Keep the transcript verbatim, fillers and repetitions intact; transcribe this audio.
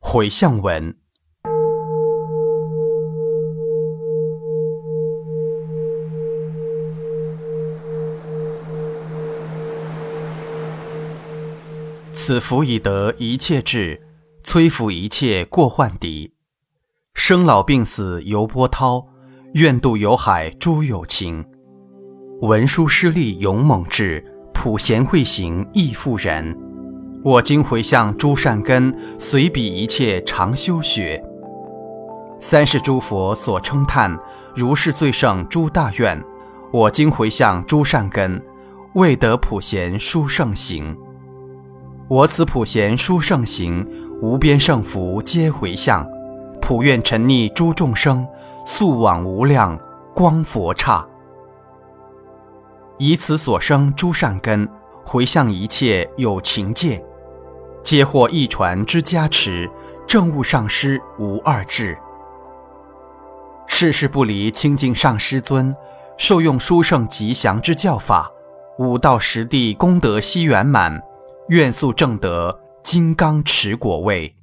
回向文。此福以得一切智，摧伏一切过患敌。生老病死犹波涛，愿渡有海诸有情。文殊师利勇猛智，普贤慧行亦复然。我今回向诸善根，随彼一切常修学。三世诸佛所称叹，如是最胜诸大愿。我今回向诸善根，为得普贤殊胜行。我此普贤殊胜行，无边胜福皆回向。普愿沉溺诸众生，速往无量光佛刹。以此所生诸善根，回向一切有情界，皆获一传之加持，证悟上师无二致。世事不离清净上师尊，受用殊胜吉祥之教法，五道十地功德悉圆满，愿速证得金刚持果位。